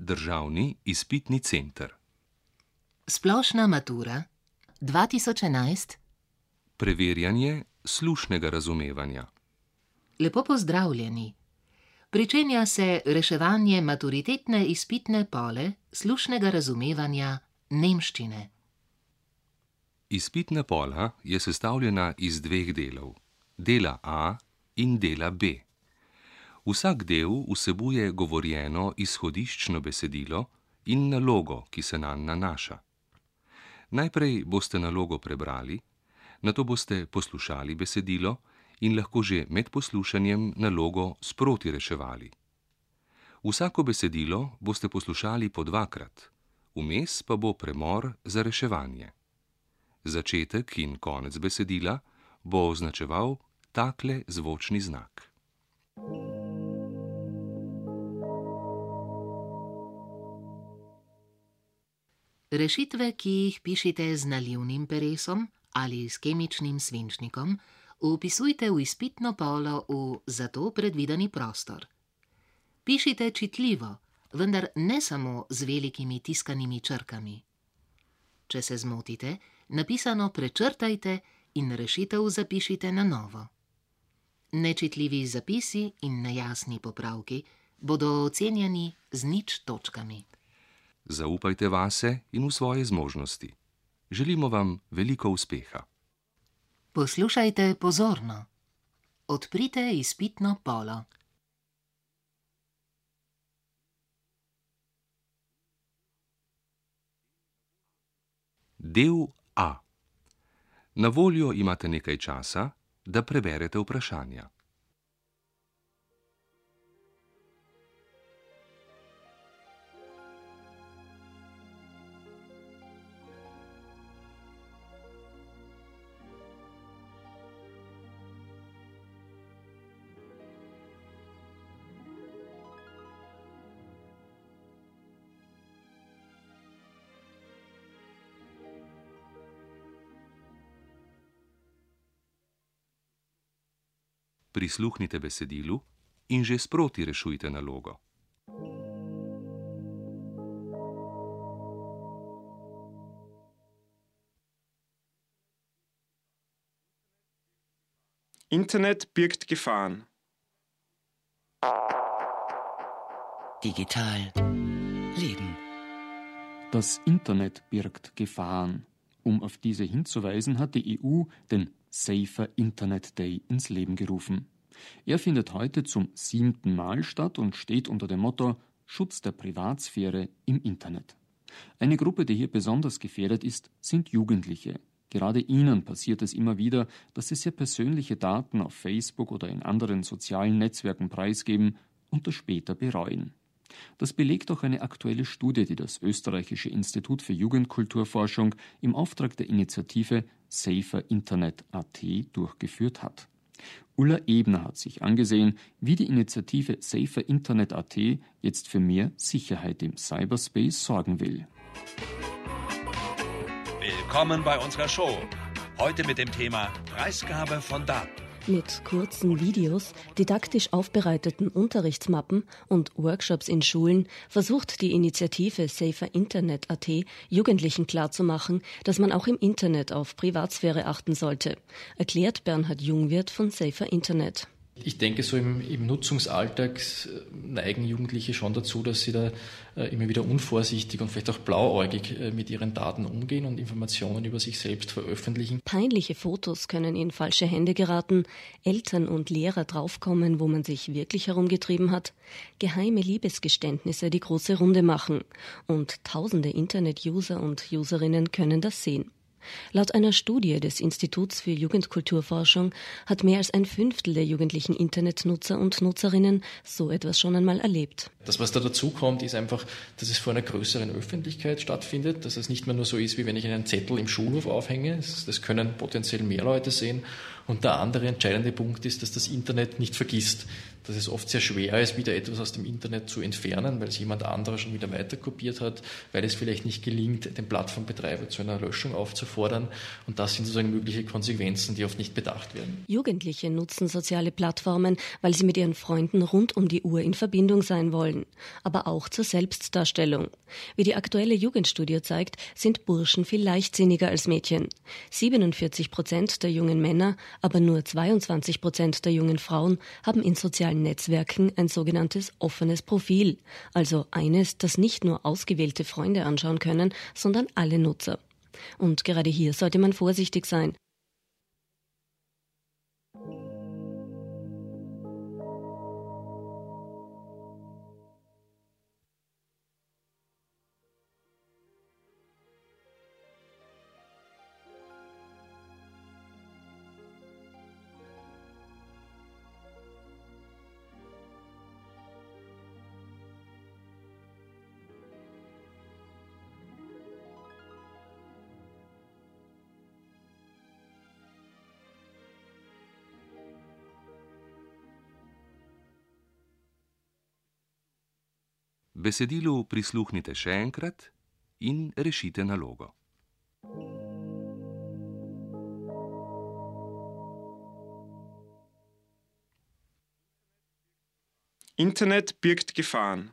Državni izpitni center. Splošna matura 2011. Preverjanje slušnega razumevanja. Lepo pozdravljeni. Pričenja se reševanje maturitetne izpitne pole slušnega razumevanja nemščine. Izpitna pola je sestavljena iz dveh delov, dela A in dela B. Vsak del vsebuje govorjeno izhodiščno besedilo in nalogo, ki se nanj nanaša. Najprej boste nalogo prebrali, nato boste poslušali besedilo in lahko že med poslušanjem nalogo sproti reševali. Vsako besedilo boste poslušali po dvakrat, vmes pa bo premor za reševanje. Začetek in konec besedila bo označeval takle zvočni znak. Rešitve, ki jih pišite z nalivnim peresom ali s kemičnim svinčnikom, vpisujte v izpitno polo v za to predvideni prostor. Pišite čitljivo, vendar ne samo z velikimi tiskanimi črkami. Če se zmotite, napisano prečrtajte in rešitev zapišite na novo. Nečitljivi zapisi in nejasni popravki bodo ocenjeni z 0 točkami. Zaupajte vase in v svoje zmožnosti. Želimo vam veliko uspeha. Poslušajte pozorno. Odprite izpitno polo. Del A. Na voljo imate nekaj časa, da preberete vprašanja. Prisluhnite besedilu in že sproti rešujte nalogo. Internet birgt Gefahren. Digital leben. Das Internet birgt Gefahren. Auf diese hinzuweisen, hat die EU den Safer Internet Day ins Leben gerufen. Er findet heute zum 7. Mal statt und steht unter dem Motto Schutz der Privatsphäre im Internet. Eine Gruppe, die hier besonders gefährdet ist, sind Jugendliche. Gerade ihnen passiert es immer wieder, dass sie sehr persönliche Daten auf Facebook oder in anderen sozialen Netzwerken preisgeben und das später bereuen. Das belegt auch eine aktuelle Studie, die das Österreichische Institut für Jugendkulturforschung im Auftrag der Initiative Safer Internet.at durchgeführt hat. Ulla Ebner hat sich angesehen, wie die Initiative Safer Internet.at jetzt für mehr Sicherheit im Cyberspace sorgen will. Willkommen bei unserer Show. Heute mit dem Thema Preisgabe von Daten. Mit kurzen Videos, didaktisch aufbereiteten Unterrichtsmappen und Workshops in Schulen versucht die Initiative Safer Internet.at Jugendlichen klarzumachen, dass man auch im Internet auf Privatsphäre achten sollte, erklärt Bernhard Jungwirth von Safer Internet. Ich denke, so im Nutzungsalltag neigen Jugendliche schon dazu, dass sie da immer wieder unvorsichtig und vielleicht auch blauäugig mit ihren Daten umgehen und Informationen über sich selbst veröffentlichen. Peinliche Fotos können in falsche Hände geraten, Eltern und Lehrer draufkommen, wo man sich wirklich herumgetrieben hat, geheime Liebesgeständnisse die große Runde machen und tausende Internet-User und Userinnen können das sehen. Laut einer Studie des Instituts für Jugendkulturforschung hat mehr als 1/5 der jugendlichen Internetnutzer und Nutzerinnen so etwas schon einmal erlebt. Das, was da dazu kommt, ist einfach, dass es vor einer größeren Öffentlichkeit stattfindet, dass es nicht mehr nur so ist, wie wenn ich einen Zettel im Schulhof aufhänge. Das können potenziell mehr Leute sehen. Und der andere entscheidende Punkt ist, dass das Internet nicht vergisst. dass es oft sehr schwer ist, wieder etwas aus dem Internet zu entfernen, weil es jemand anderer schon wieder weiterkopiert hat, weil es vielleicht nicht gelingt, den Plattformbetreiber zu einer Löschung aufzufordern. Und das sind sozusagen mögliche Konsequenzen, die oft nicht bedacht werden. Jugendliche nutzen soziale Plattformen, weil sie mit ihren Freunden rund um die Uhr in Verbindung sein wollen, aber auch zur Selbstdarstellung. Wie die aktuelle Jugendstudie zeigt, sind Burschen viel leichtsinniger als Mädchen. 47% der jungen Männer, aber nur 22% der jungen Frauen haben in sozialen Netzwerken ein sogenanntes offenes Profil, also eines, das nicht nur ausgewählte Freunde anschauen können, sondern alle Nutzer. Und gerade hier sollte man vorsichtig sein. Besedilu prisluhnite še enkrat in rešite nalogo. Internet birgt Gefahren.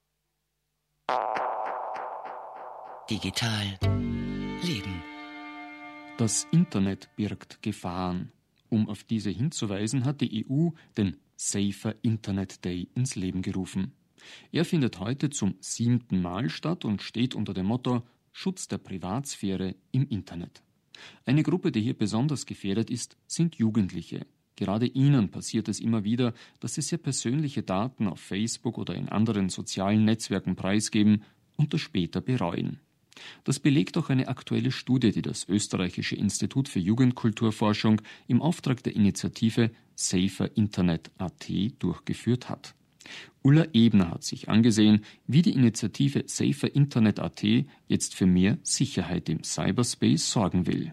Digital leben. Das Internet birgt Gefahren. Um auf diese hinzuweisen, hat die EU den Safer Internet Day ins Leben gerufen. Er findet heute zum 7. Mal statt und steht unter dem Motto Schutz der Privatsphäre im Internet. Eine Gruppe, die hier besonders gefährdet ist, sind Jugendliche. Gerade ihnen passiert es immer wieder, dass sie sehr persönliche Daten auf Facebook oder in anderen sozialen Netzwerken preisgeben und das später bereuen. Das belegt auch eine aktuelle Studie, die das Österreichische Institut für Jugendkulturforschung im Auftrag der Initiative Safer Internet.at durchgeführt hat. Ulla Ebner hat sich angesehen, wie die Initiative Safer Internet.at jetzt für mehr Sicherheit im Cyberspace sorgen will.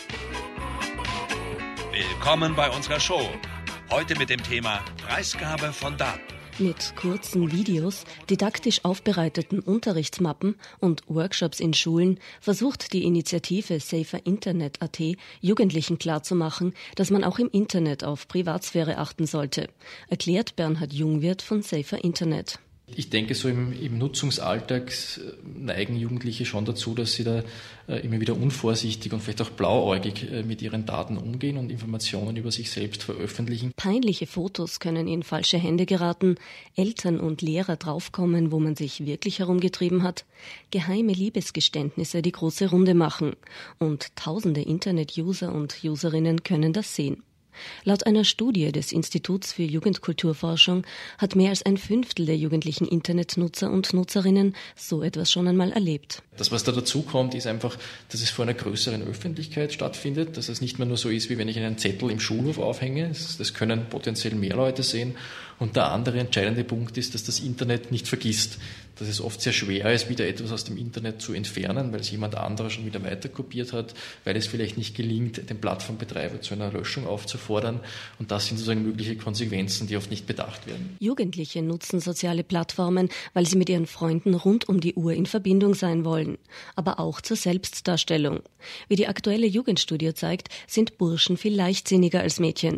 Willkommen bei unserer Show. Heute mit dem Thema Preisgabe von Daten. Mit kurzen Videos, didaktisch aufbereiteten Unterrichtsmappen und Workshops in Schulen versucht die Initiative Safer Internet.at Jugendlichen klarzumachen, dass man auch im Internet auf Privatsphäre achten sollte, erklärt Bernhard Jungwirth von Safer Internet. Ich denke, so im Nutzungsalltag neigen Jugendliche schon dazu, dass sie da immer wieder unvorsichtig und vielleicht auch blauäugig mit ihren Daten umgehen und Informationen über sich selbst veröffentlichen. Peinliche Fotos können in falsche Hände geraten, Eltern und Lehrer draufkommen, wo man sich wirklich herumgetrieben hat, geheime Liebesgeständnisse die große Runde machen und tausende Internet-User und Userinnen können das sehen. Laut einer Studie des Instituts für Jugendkulturforschung hat mehr als ein Fünftel der jugendlichen Internetnutzer und Nutzerinnen so etwas schon einmal erlebt. Das, was da dazu kommt, ist einfach, dass es vor einer größeren Öffentlichkeit stattfindet, dass es nicht mehr nur so ist, wie wenn ich einen Zettel im Schulhof aufhänge. Das können potenziell mehr Leute sehen. Und der andere entscheidende Punkt ist, dass das Internet nicht vergisst, dass es oft sehr schwer ist, wieder etwas aus dem Internet zu entfernen, weil es jemand anderer schon wieder weiterkopiert hat, weil es vielleicht nicht gelingt, den Plattformbetreiber zu einer Löschung aufzufordern. Und das sind sozusagen mögliche Konsequenzen, die oft nicht bedacht werden. Jugendliche nutzen soziale Plattformen, weil sie mit ihren Freunden rund um die Uhr in Verbindung sein wollen, aber auch zur Selbstdarstellung. Wie die aktuelle Jugendstudie zeigt, sind Burschen viel leichtsinniger als Mädchen.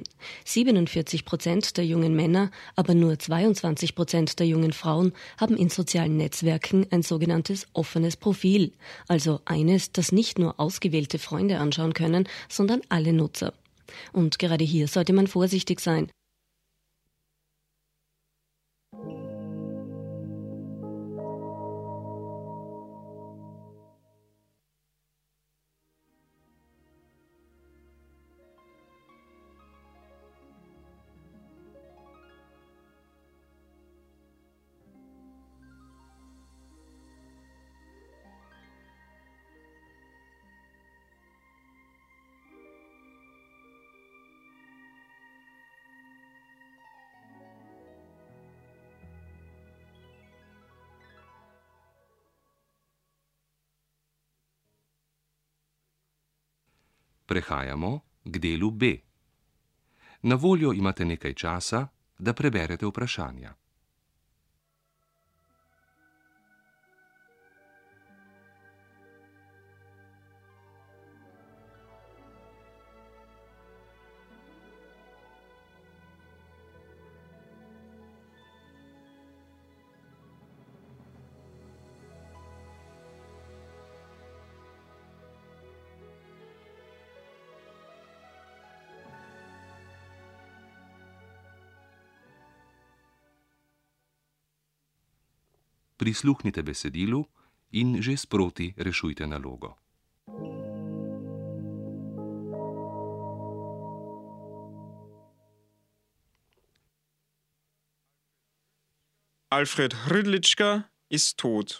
47% der jungen Männer, aber nur 22% der jungen Frauen haben in sozialen Netzwerken ein sogenanntes offenes Profil, also eines, das nicht nur ausgewählte Freunde anschauen können, sondern alle Nutzer. Und gerade hier sollte man vorsichtig sein. Prehajamo k delu B. Na voljo imate nekaj časa, da preberete vprašanja. Prisluhnite besedilu in že sproti rešujte nalogo. Alfred Hrdlička ist tot.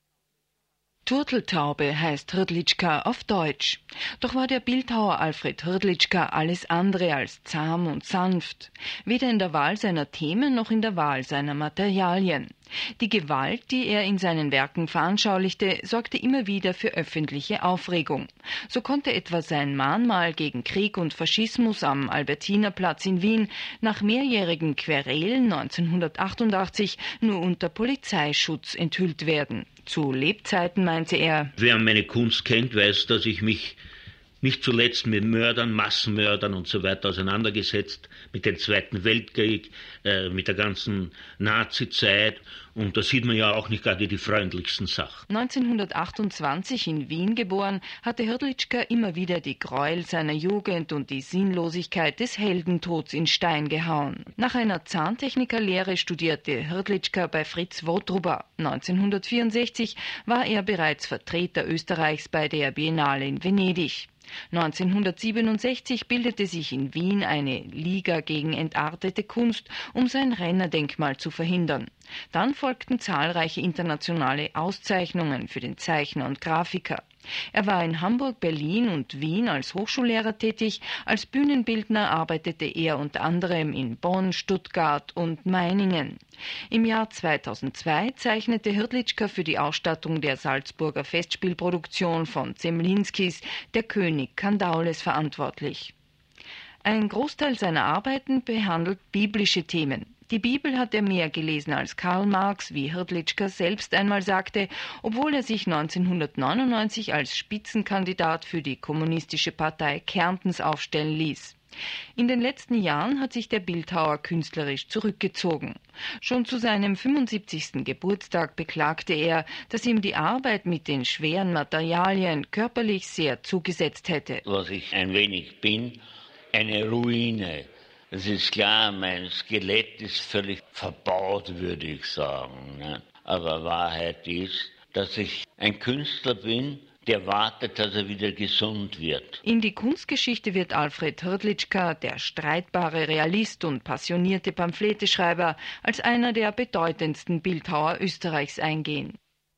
Turteltaube heißt Hrdlička auf Deutsch. Doch war der Bildhauer Alfred Hrdlička alles andere als zahm und sanft, weder in der Wahl seiner Themen noch in der Wahl seiner Materialien. Die Gewalt, die er in seinen Werken veranschaulichte, sorgte immer wieder für öffentliche Aufregung. So konnte etwa sein Mahnmal gegen Krieg und Faschismus am Albertinerplatz in Wien nach mehrjährigen Querelen 1988 nur unter Polizeischutz enthüllt werden. Zu Lebzeiten meinte er: Wer meine Kunst kennt, weiß, dass ich mich nicht zuletzt mit Mördern, Massenmördern und so weiter auseinandergesetzt, mit dem Zweiten Weltkrieg, mit der ganzen Nazi-Zeit. Und da sieht man ja auch nicht gerade die freundlichsten Sachen. 1928 in Wien geboren, hatte Hrdlička immer wieder die Gräuel seiner Jugend und die Sinnlosigkeit des Heldentods in Stein gehauen. Nach einer Zahntechnikerlehre studierte Hrdlička bei Fritz Wotruba. 1964 war er bereits Vertreter Österreichs bei der Biennale in Venedig. 1967 bildete sich in Wien eine Liga gegen entartete Kunst, um sein Rennerdenkmal zu verhindern. Dann folgten zahlreiche internationale Auszeichnungen für den Zeichner und Grafiker. Er war in Hamburg, Berlin und Wien als Hochschullehrer tätig. Als Bühnenbildner arbeitete er unter anderem in Bonn, Stuttgart und Meiningen. Im Jahr 2002 zeichnete Hrdlička für die Ausstattung der Salzburger Festspielproduktion von Zemlinskis Der König Kandaules verantwortlich. Ein Großteil seiner Arbeiten behandelt biblische Themen. Die Bibel hat er mehr gelesen als Karl Marx, wie Hrdlička selbst einmal sagte, obwohl er sich 1999 als Spitzenkandidat für die Kommunistische Partei Kärntens aufstellen ließ. In den letzten Jahren hat sich der Bildhauer künstlerisch zurückgezogen. Schon zu seinem 75. Geburtstag beklagte er, dass ihm die Arbeit mit den schweren Materialien körperlich sehr zugesetzt hätte. Was ich ein wenig bin, eine Ruine. Es ist klar, mein Skelett ist völlig verbaut, würde ich sagen. Ne? Aber Wahrheit ist, dass ich ein Künstler bin, der wartet, dass er wieder gesund wird. In die Kunstgeschichte wird Alfred Hrdlička, der streitbare Realist und passionierte Pamphleteschreiber, als einer der bedeutendsten Bildhauer Österreichs eingehen.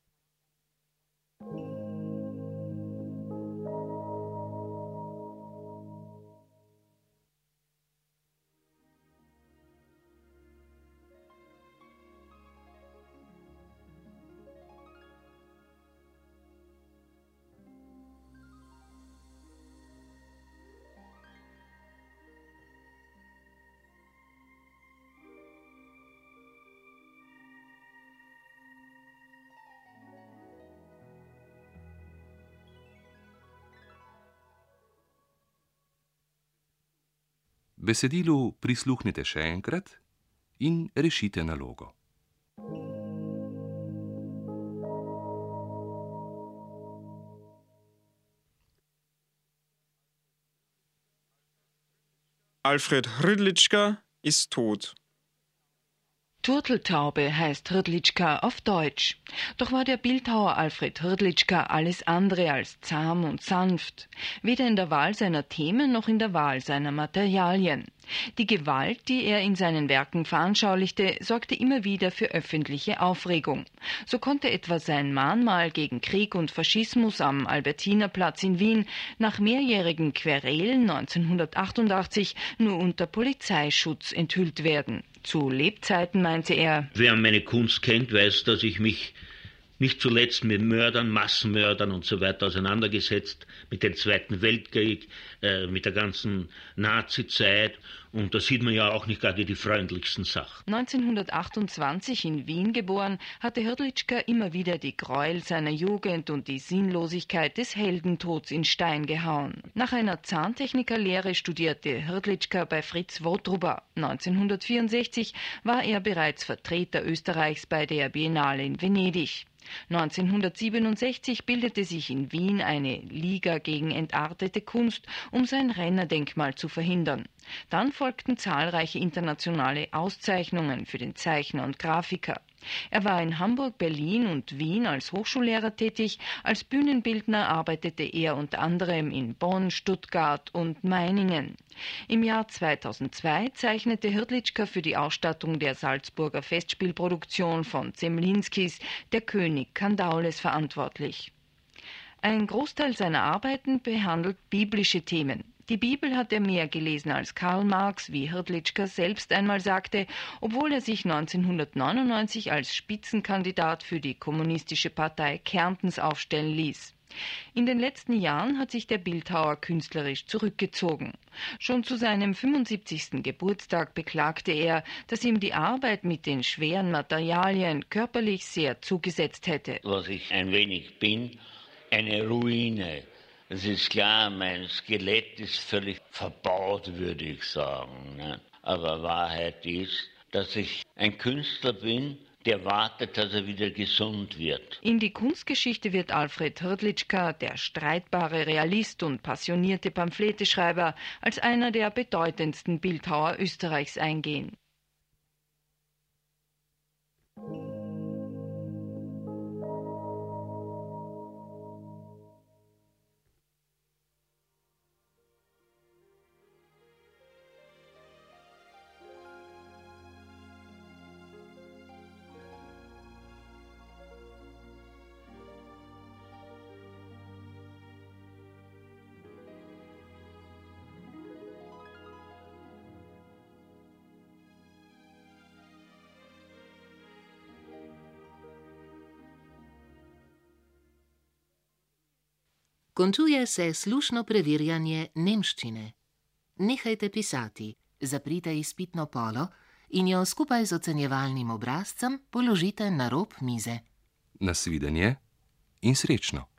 Besedilu prisluhnite še enkrat in rešite nalogo. Alfred Hrdlička ist tot. Turteltaube heißt Hrdlička auf Deutsch. Doch war der Bildhauer Alfred Hrdlička alles andere als zahm und sanft, weder in der Wahl seiner Themen noch in der Wahl seiner Materialien. Die Gewalt, die er in seinen Werken veranschaulichte, sorgte immer wieder für öffentliche Aufregung. So konnte etwa sein Mahnmal gegen Krieg und Faschismus am Albertinerplatz in Wien nach mehrjährigen Querelen 1988 nur unter Polizeischutz enthüllt werden. Zu Lebzeiten meinte er: Wer meine Kunst kennt, weiß, dass ich mich nicht zuletzt mit Mördern, Massenmördern und so weiter auseinandergesetzt, mit dem Zweiten Weltkrieg, mit der ganzen Nazi-Zeit. Und da sieht man ja auch nicht gerade die freundlichsten Sachen. 1928 in Wien geboren, hatte Hrdlicka immer wieder die Gräuel seiner Jugend und die Sinnlosigkeit des Heldentods in Stein gehauen. Nach einer Zahntechnikerlehre studierte Hrdlicka bei Fritz Wotruba. 1964 war er bereits Vertreter Österreichs bei der Biennale in Venedig. 1967 bildete sich in Wien eine Liga gegen entartete Kunst, um sein Rennerdenkmal zu verhindern. Dann folgten zahlreiche internationale Auszeichnungen für den Zeichner und Grafiker. Er war in Hamburg, Berlin und Wien als Hochschullehrer tätig. Als Bühnenbildner arbeitete er unter anderem in Bonn, Stuttgart und Meiningen. Im Jahr 2002 zeichnete Hrdlicka für die Ausstattung der Salzburger Festspielproduktion von Zemlinskis Der König Kandaules verantwortlich. Ein Großteil seiner Arbeiten behandelt biblische Themen. Die Bibel hat er mehr gelesen als Karl Marx, wie Hrdlicka selbst einmal sagte, obwohl er sich 1999 als Spitzenkandidat für die Kommunistische Partei Kärntens aufstellen ließ. In den letzten Jahren hat sich der Bildhauer künstlerisch zurückgezogen. Schon zu seinem 75. Geburtstag beklagte er, dass ihm die Arbeit mit den schweren Materialien körperlich sehr zugesetzt hätte. Was ich ein wenig bin, eine Ruine. Es ist klar, mein Skelett ist völlig verbaut, würde ich sagen. Ne? Aber Wahrheit ist, dass ich ein Künstler bin, der wartet, dass er wieder gesund wird. In die Kunstgeschichte wird Alfred Hrdlicka, der streitbare Realist und passionierte Pamphleteschreiber, als einer der bedeutendsten Bildhauer Österreichs eingehen. Končuje se slušno preverjanje nemščine. Nehajte pisati, zaprite izpitno polo in jo skupaj z ocenjevalnim obrazcem položite na rob mize. Nasvidenje in srečno.